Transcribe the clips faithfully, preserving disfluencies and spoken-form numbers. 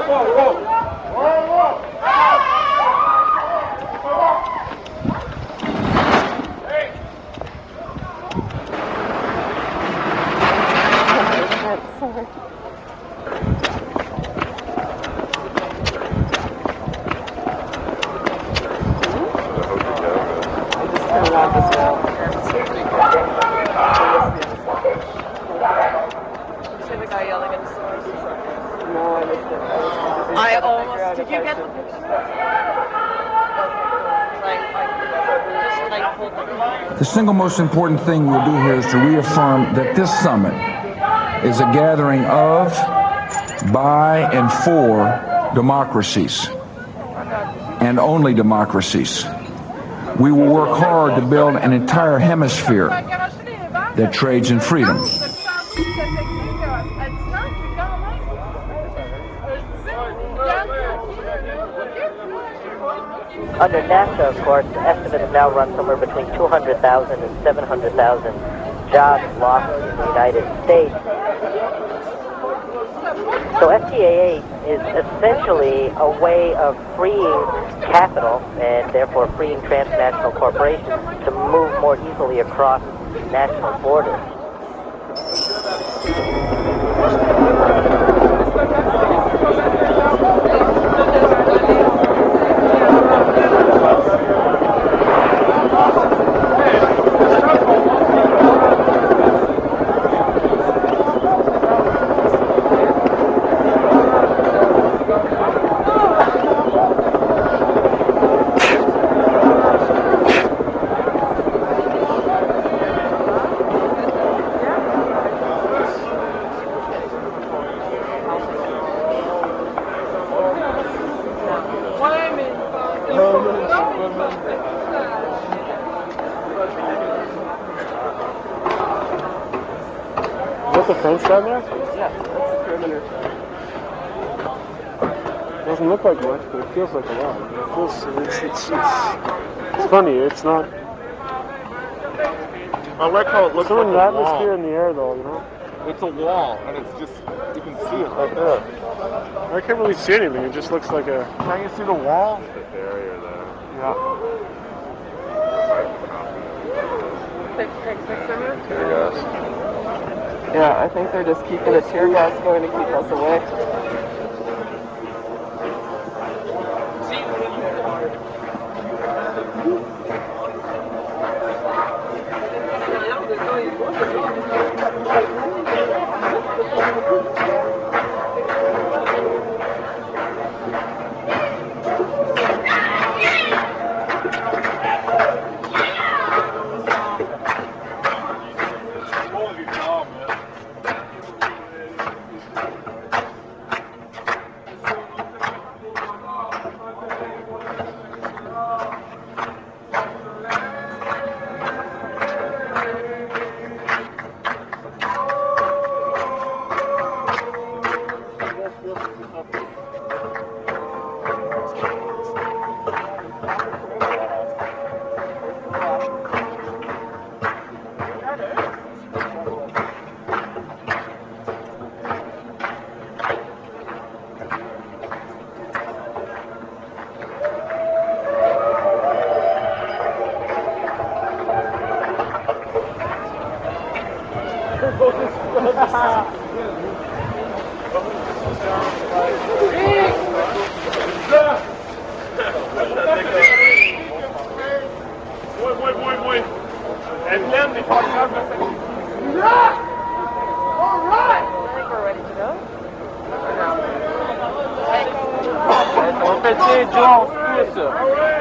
I almost. Did you get the picture? The single most important thing we'll do here is to reaffirm that this summit is a gathering of, by, and for democracies, and only democracies. We will work hard to build an entire hemisphere that trades in freedom. Under NAFTA, of course, estimates now run somewhere between two hundred thousand and seven hundred thousand jobs lost in the United States. So F T A A is essentially a way of freeing capital and therefore freeing transnational corporations to move more easily across national borders. Is that the fence down there? Yeah, that's the perimeter. Doesn't look like much, but it feels like a lot. It feels, it's, it's, it's, it's funny, it's not... I like how it looks There's like an a atmosphere wall. in the air, though, you know? It's a wall, and it's just, you can see it right there. I can't really see anything, it just looks like a... Can you see the wall? The barrier there. Yeah. Tear gas. Yeah, I think they're just keeping the tear gas going to keep us away. Muy, muy, muy, muy. Entiende, All right. I think we're ready to go. On fait des Jones tous.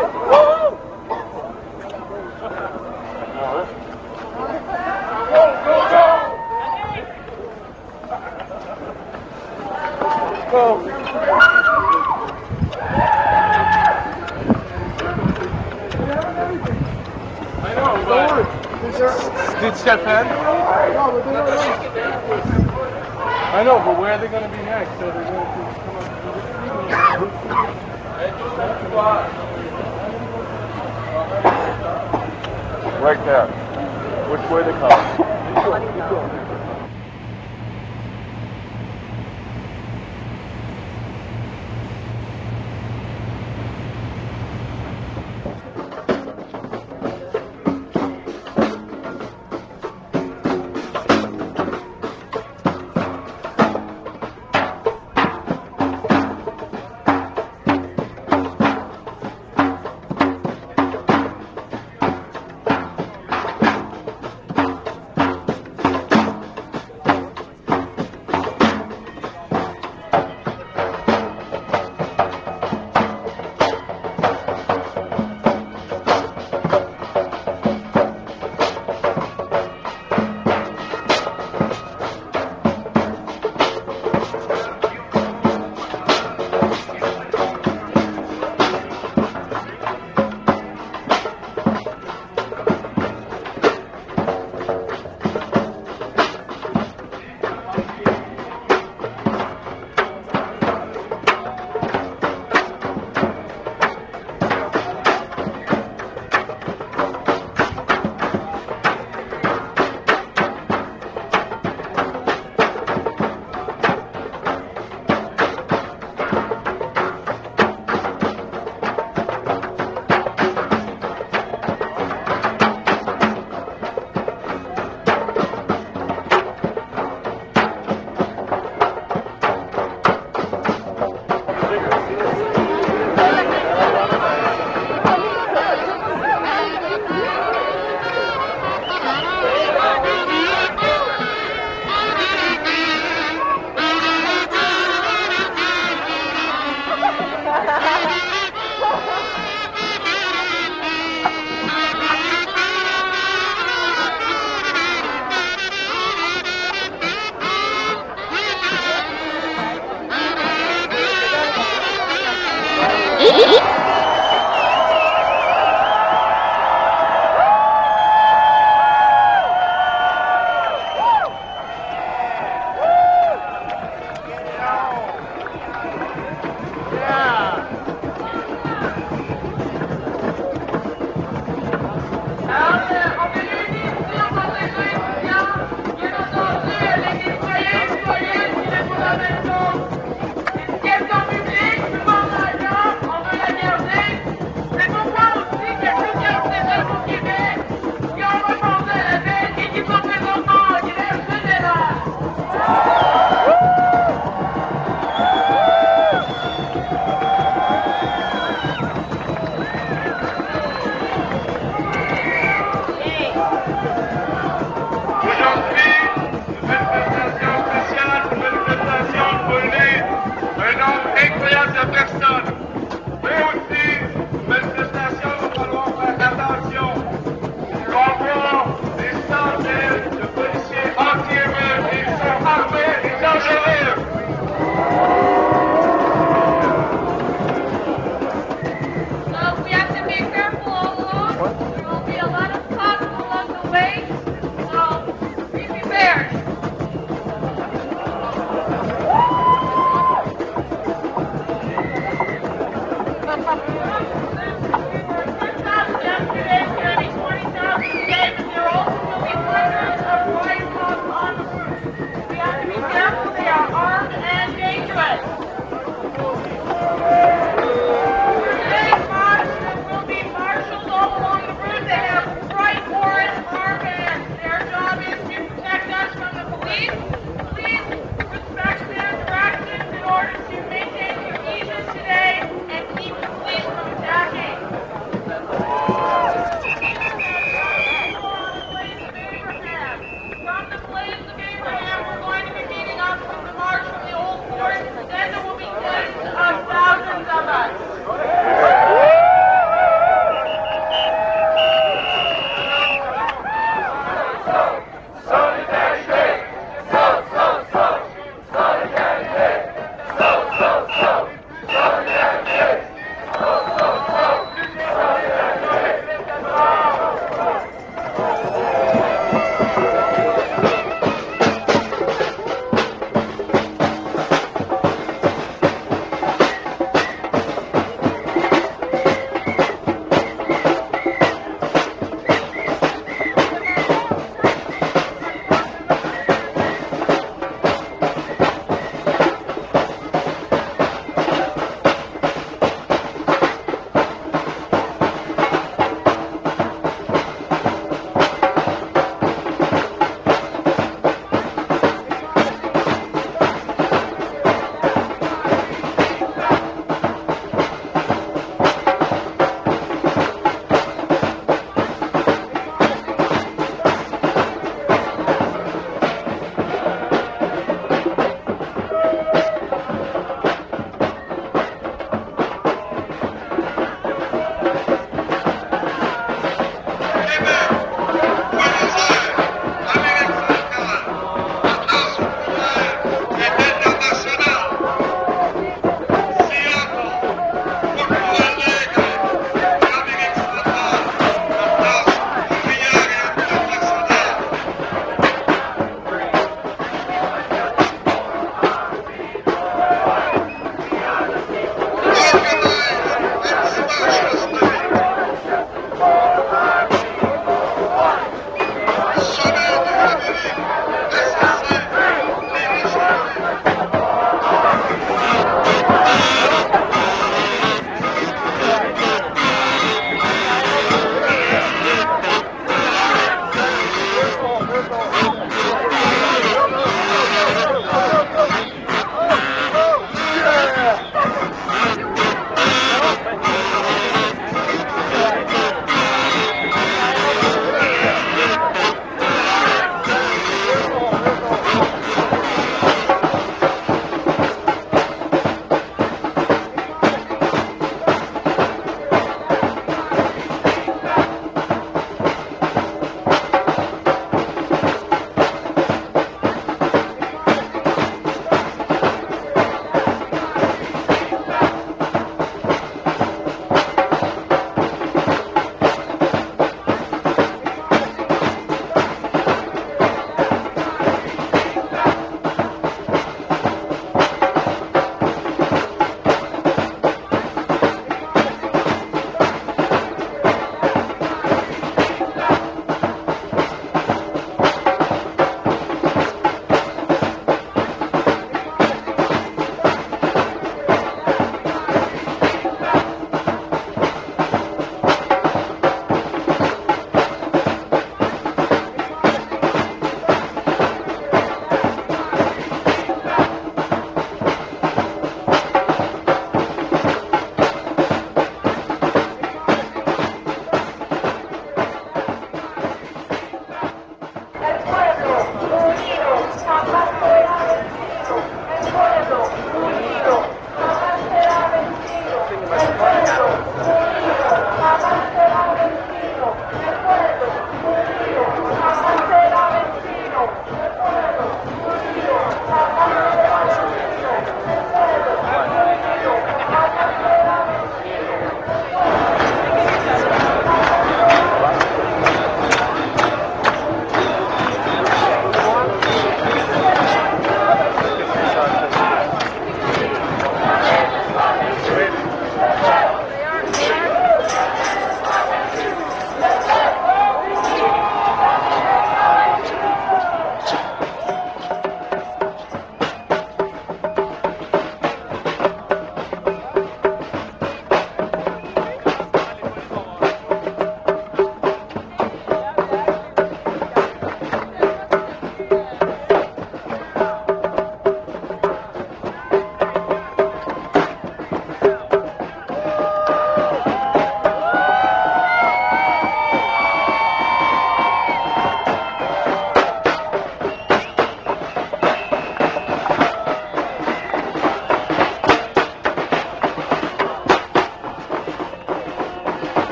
Let's go. I know, but did Stefan? No, but they don't know. I know, but where are they going to be next? Are they going to come up to the right there. Which way they come?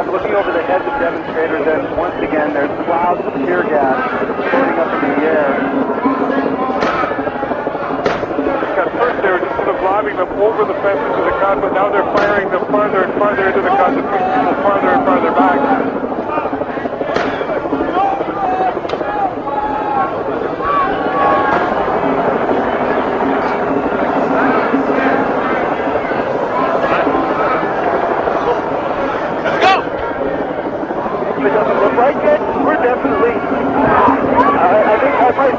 I'm looking over the heads of demonstrators, and once again, there's clouds of tear gas floating up into the air. At first, they were just sort of lobbing them over the fence into the cut, but now they're firing them farther and farther into the cut to push people farther and farther back. It doesn't look like it. We're definitely. I, I think I might.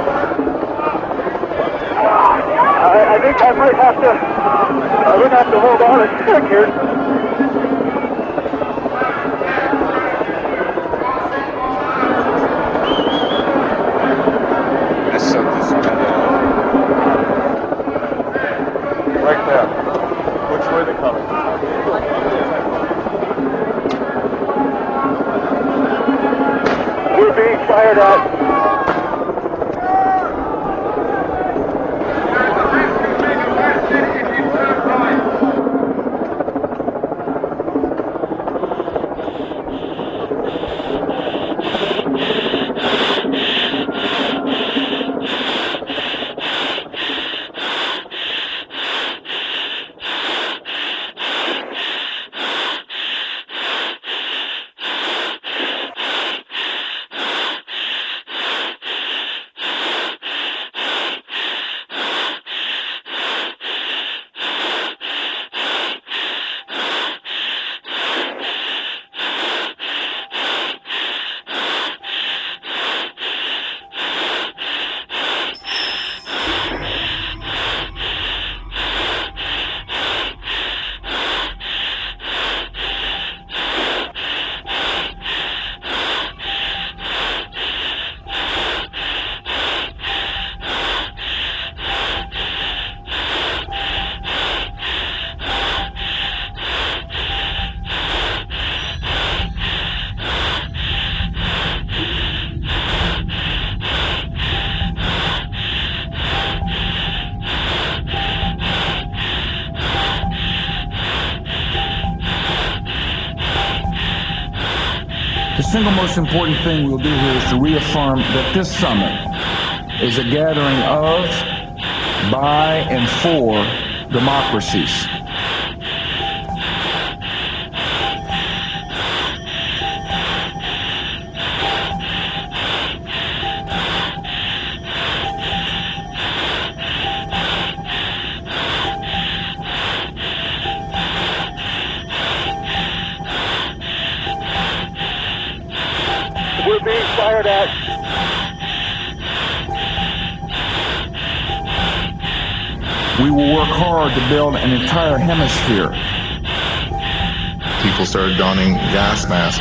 I, I think I might have to. I would have to hold on a sec here. That's something smell. Right there. Which way are they coming? We're being fired at. The single most important thing we'll do here is to reaffirm that this summit is a gathering of, by, and for democracies. We're being fired at. We will work hard to build an entire hemisphere. People started donning gas masks.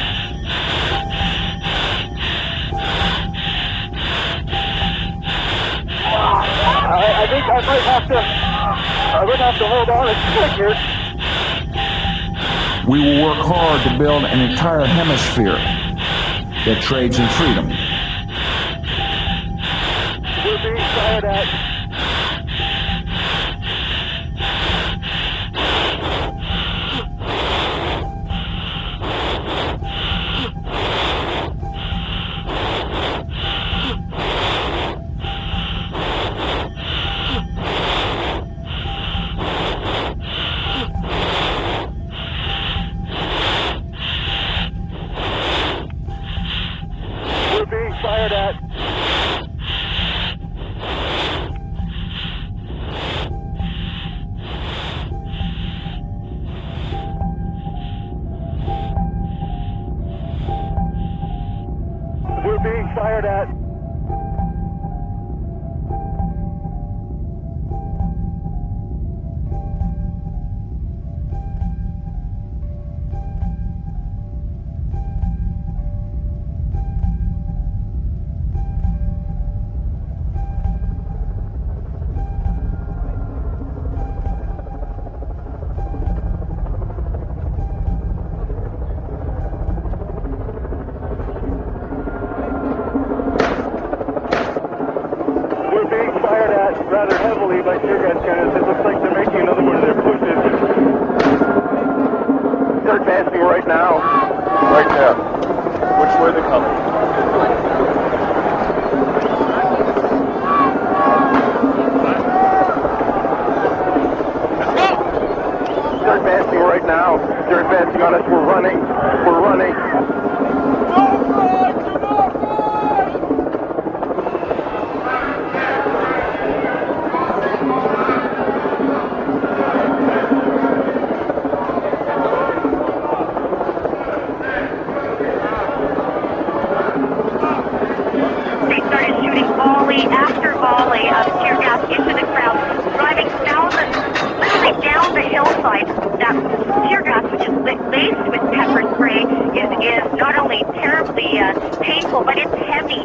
I, I think I might have to. I would have to hold on a sec here. We will work hard to build an entire hemisphere that trades in freedom. We're being fired at. We're being fired at. We're being fired at. We're being fired at rather heavily by tear gas cannons. It looks like they're making another one of their pushes. They're advancing right now. Right there. Which way they're coming? They're advancing right now. They're advancing on us. We're running. We're running. Don't run! Do not run! They started shooting volley after volley of tear gas into the crowd, driving down the, literally down the hillside. That tear gas, which is laced with pepper spray, is, is not only terribly uh, painful, but it's heavy.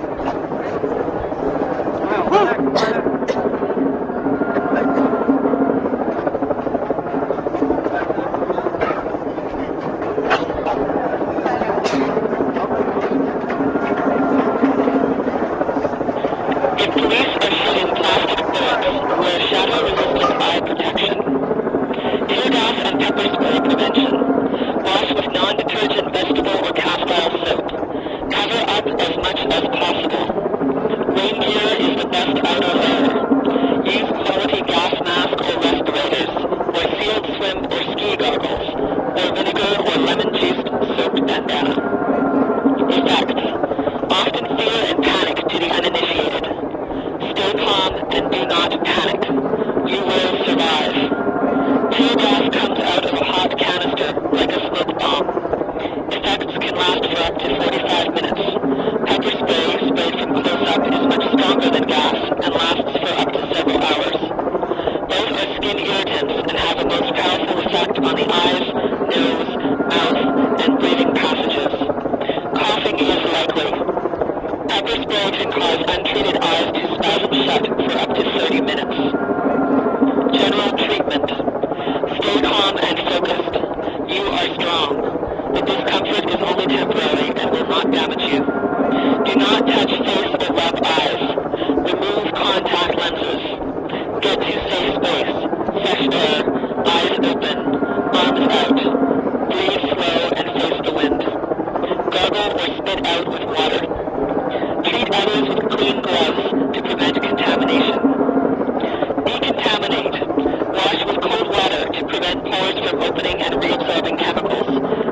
If police are shooting plastic bullets, wear shadow-resistant eye protection. Tear gas and pepper spray prevention. Wash with non-detergent vegetable or cast-iron soap. Cover up as much as possible. Rain gear is the best outer layer. Use quality gas mask or respirators, or sealed swim or ski goggles, or vinegar or lemon-juiced soap bandana. Effects. Often fear and panic to the uninitiated. Stay calm and do not panic. You will survive. Tear gas comes out of a hot canister like a smoke bomb. Effects can last for up to forty-five minutes. Pepper spray sprayed from close-up is much stronger than gas and lasts for up to several hours. Both are skin irritants and have a most powerful effect on the eyes, nose, mouth, and breathing passages. Coughing is likely. Pepper spray can cause untreated eyes to spasm shut for up to thirty minutes. General treatment. Stay calm and focused. You are strong. The discomfort is only temporary and will not damage you. Do not touch face or rub eyes. Remove contact lenses. Get to safe space. Fresh air. Eyes open. Arms out. Breathe slow and face the wind. Gargle or spit out with water. Treat others with clean gloves to prevent contamination. Decontaminate. Wash with cold water to prevent pores from opening and reabsorbing chemicals.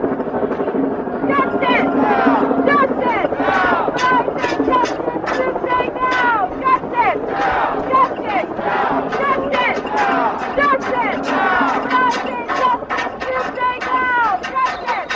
Justice! Justice! Justice! Justice! Tuesday now! Justice! Justice! Justice! Justice! Justice! Justice! Tuesday now! Justice!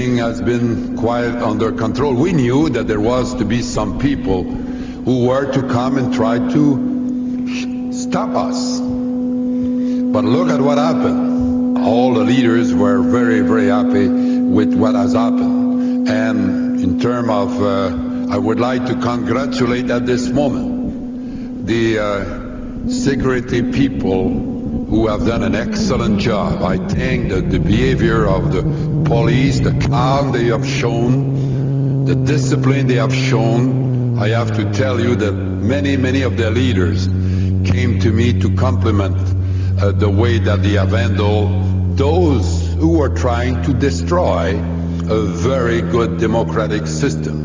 everything has been quite under control. We knew that there was to be some people who were to come and try to stop us. But look at what happened. All the leaders were very, very happy with what has happened. And in terms of, uh, I would like to congratulate at this moment the uh, security people who have done an excellent job. I think that the behavior of the police, the calm they have shown, the discipline they have shown, I have to tell you that many, many of their leaders came to me to compliment uh, the way that they have handled those who were trying to destroy a very good democratic system.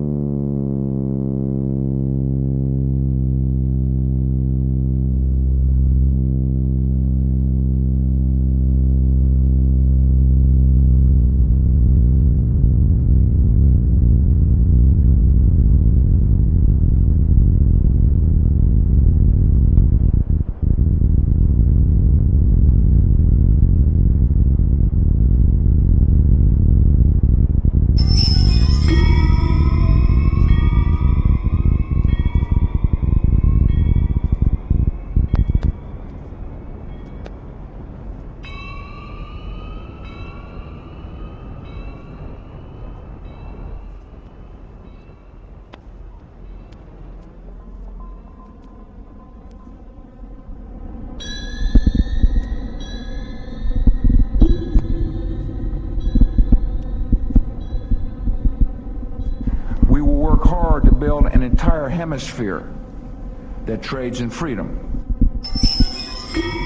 We will work hard to build an entire hemisphere that trades in freedom.